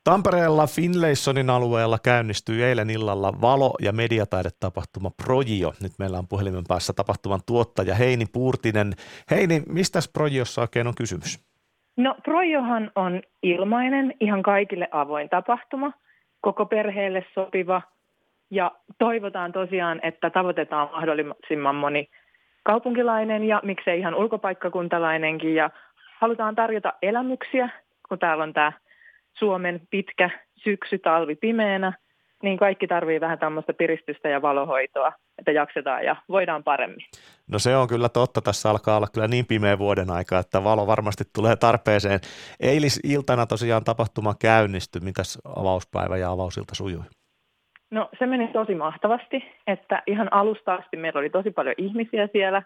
Tampereella Finlaysonin alueella käynnistyi eilen illalla valo- ja mediataidetapahtuma Projio. Nyt meillä on puhelimen päässä tapahtuman tuottaja Heini Puurtinen. Heini, mistä Projiossa oikein on kysymys? No Projiohan on ilmainen, ihan kaikille avoin tapahtuma, koko perheelle sopiva ja toivotaan tosiaan, että tavoitetaan mahdollisimman moni kaupunkilainen ja miksei ihan ulkopaikkakuntalainenkin ja halutaan tarjota elämyksiä, kun täällä on tämä Suomen pitkä syksy, talvi pimeänä, niin kaikki tarvii vähän tämmöistä piristystä ja valohoitoa, että jaksetaan ja voidaan paremmin. No se on kyllä totta. Tässä alkaa olla kyllä niin pimeä vuoden aika, että valo varmasti tulee tarpeeseen. Eilisiltana tosiaan tapahtuma käynnistyi. Mitäs avauspäivä ja avausilta sujui? No se meni tosi mahtavasti, että ihan alusta asti meillä oli tosi paljon ihmisiä siellä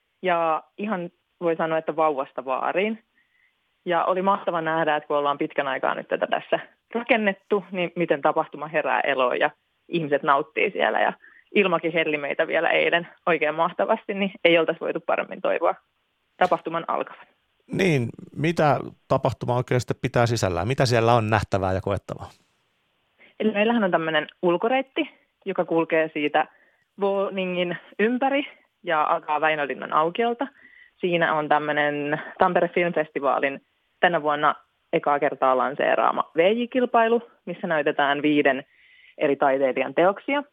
ja ihan voi sanoa, että vauvasta vaariin. Ja oli mahtava nähdä, että kun ollaan pitkän aikaa nyt tätä tässä rakennettu, niin miten tapahtuma herää eloon ja ihmiset nauttii siellä. Ja ilmakin helli meitä vielä eilen oikein mahtavasti, niin ei oltaisi voitu paremmin toivoa tapahtuman alkavan. Niin, mitä tapahtuma oikein sitten pitää sisällään? Mitä siellä on nähtävää ja koettavaa? Eli meillähän on tämmöinen ulkoreitti, joka kulkee siitä Wohningin ympäri ja alkaa Väinölinnan aukiolta. Siinä on tämmöinen Tampere Film Festivalin tänä vuonna ekaa kertaa lanseeraama VJ-kilpailu, missä näytetään 5 eri taiteilijan teoksia.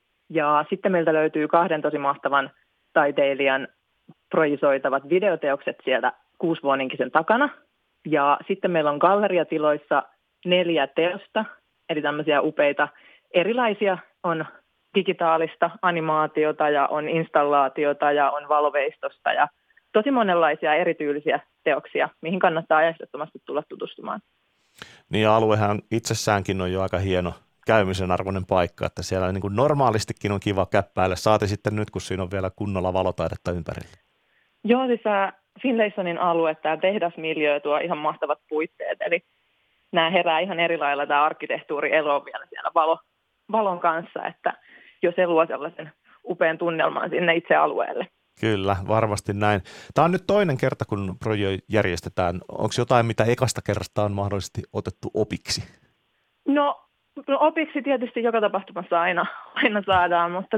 Ja sitten meiltä löytyy 2 tosi mahtavan taiteilijan projisoitavat videoteokset sieltä 6 Wohningisen takana. Ja sitten meillä on galleriatiloissa 4 teosta, eli tämmöisiä upeita erilaisia. On digitaalista animaatiota ja on installaatiota ja on valoveistosta ja tosi monenlaisia erityylisiä teoksia, mihin kannattaa ehdottomasti tulla tutustumaan. Niin ja aluehan itsessäänkin on jo aika hieno käymisen arvoinen paikka, että siellä niin kuin normaalistikin on kiva käppäillä. Saati sitten nyt, kun siinä on vielä kunnolla valotaidetta ympärillä. Joo, siis Finlaysonin alue, tämä tehdasmiljö tuo ihan mahtavat puitteet, eli nämä herää ihan eri lailla tämä arkkitehtuuri eloon vielä siellä valon kanssa, että jo se luo sellaisen upean tunnelman sinne itse alueelle. Kyllä, varmasti näin. Tämä on nyt toinen kerta, kun Projio järjestetään. Onko jotain, mitä ekasta kerrasta on mahdollisesti otettu opiksi? No opiksi tietysti joka tapahtumassa aina saadaan, mutta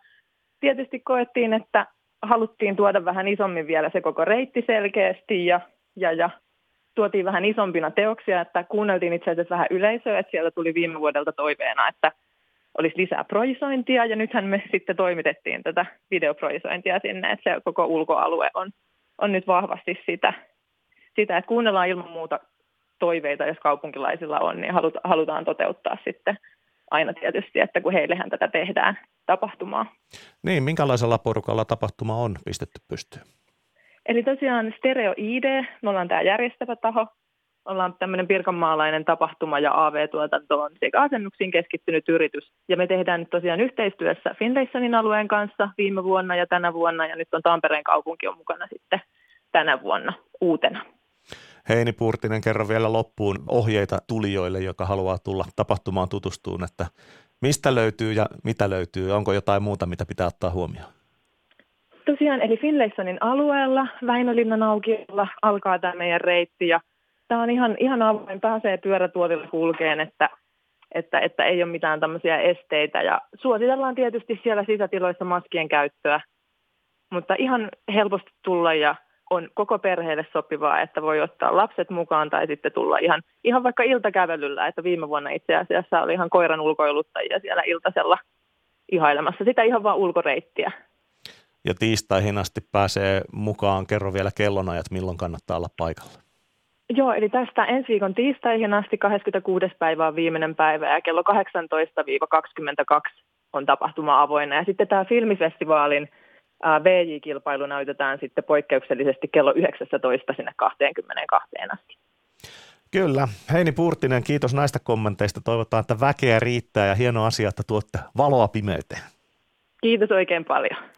tietysti koettiin, että haluttiin tuoda vähän isommin vielä se koko reitti selkeästi ja tuotiin vähän isompina teoksia, että kuunneltiin itse asiassa vähän yleisöä, että siellä tuli viime vuodelta toiveena, että olisi lisää projisointia ja nythän me sitten toimitettiin tätä videoprojisointia sinne, että se koko ulkoalue on nyt vahvasti sitä, että kuunnellaan ilman muuta toiveita, jos kaupunkilaisilla on, niin halutaan toteuttaa sitten aina tietysti, että kun heillehän tätä tehdään tapahtumaa. Niin, minkälaisella porukalla tapahtuma on pistetty pystyyn? Eli tosiaan Stereo ID, me ollaan tämä järjestävä taho, ollaan tämmöinen pirkanmaalainen tapahtuma- ja AV-tuotantoon sekä asennuksiin keskittynyt yritys. Ja me tehdään nyt tosiaan yhteistyössä Finlaysonin alueen kanssa viime vuonna ja tänä vuonna, ja nyt on Tampereen kaupunki on mukana sitten tänä vuonna uutena. Heini Puurtinen, kerro vielä loppuun ohjeita tulijoille, joka haluaa tulla tapahtumaan tutustumaan, että mistä löytyy ja mitä löytyy, onko jotain muuta, mitä pitää ottaa huomioon? Tosiaan, eli Finlaysonin alueella, Väinölinnan aukiolla alkaa tämä meidän reitti, ja tämä on ihan avoin, pääsee pyörätuolilla kulkeen, että ei ole mitään tämmöisiä esteitä, ja suositellaan tietysti siellä sisätiloissa maskien käyttöä, mutta ihan helposti tulla ja on koko perheelle sopivaa, että voi ottaa lapset mukaan tai sitten tulla ihan vaikka iltakävelyllä, että viime vuonna itse asiassa oli ihan koiran ulkoiluttajia siellä iltasella ihailemassa sitä ihan vaan ulkoreittiä. Ja tiistaihin asti pääsee mukaan, kerro vielä kellonajat, milloin kannattaa olla paikalla. Joo, eli tästä ensi viikon tiistaihin asti 26. päivä on viimeinen päivä ja kello 18-22 on tapahtuma avoinna. Ja sitten tämä filmifestivaalin VJ-kilpailu näytetään sitten poikkeuksellisesti kello 19 sinne 22 asti. Kyllä. Heini Puurtinen, kiitos näistä kommenteista. Toivotaan, että väkeä riittää ja hieno asia, että tuotte valoa pimeyteen. Kiitos oikein paljon.